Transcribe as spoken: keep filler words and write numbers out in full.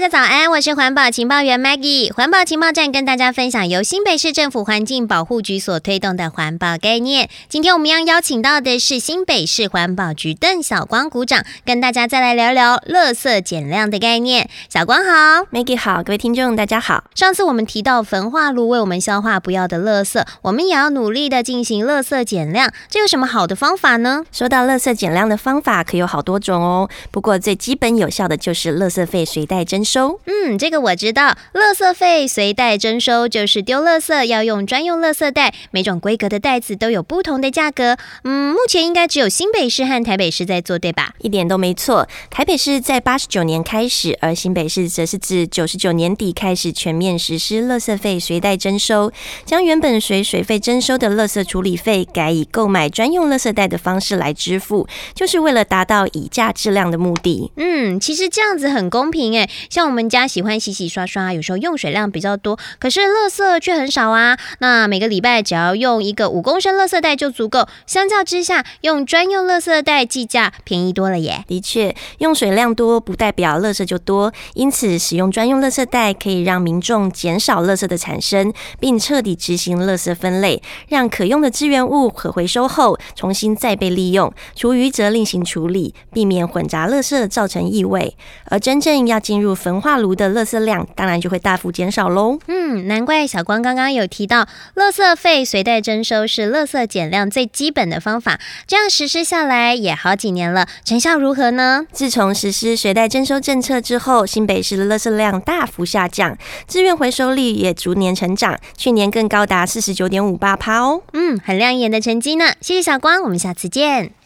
家早安，我是环保情报员 Maggie。环保情报站跟大家分享由新北市政府环境保护局所推动的环保概念。今天我们要邀请到的是新北市环保局邓晓光股长，跟大家再来聊聊垃圾减量的概念。小光好 Maggie 好，各位听众大家好。 上次我们提到焚化炉为我们消化不要的垃圾，我们也要努力的进行垃圾减量，这有什么好的方法呢？ 说到垃圾减量的方法可有好多种哦，不过最基本有效的就是垃圾费随袋征收。 嗯，这个我知道，垃圾费随袋征收就是丢垃圾要用专用垃圾袋，每种规格的袋子都有不同的价格。嗯，目前应该只有新北市和台北市在做，对吧？ 一点都没错，台北市在八十九年开始，而新北市则是自九十九年底开始全面实施垃圾费随袋征收，将原本随水费征收的垃圾处理费改以购买专用垃圾袋的方式来支付，就是为了达到以价质量的目的。 嗯，其实这样子很公平诶，像我们家喜欢洗洗刷刷，有时候用水量比较多，可是垃圾却很少啊。那每个礼拜只要用一个五公升垃圾袋就足够，相较之下，用专用垃圾袋计价便宜多了耶。 的确，用水量多不代表垃圾就多，因此使用专用垃圾袋可以让民众减少垃圾的产生，并彻底执行垃圾分类，让可用的资源物可回收后重新再被利用，厨余则另行处理，避免混杂垃圾造成异味。而真正要进入焚化炉的垃圾量当然就会大幅减少咯。 嗯，难怪小光刚刚有提到垃圾费随袋征收是垃圾减量最基本的方法，这样实施下来也好几年了，成效如何呢？ 自从实施随袋征收政策之后，新北市的垃圾量大幅下降，资源回收率也逐年成长，去年更高达 百分之四十九点五八 哦。 嗯，很亮眼的成绩呢，谢谢小光，我们下次见。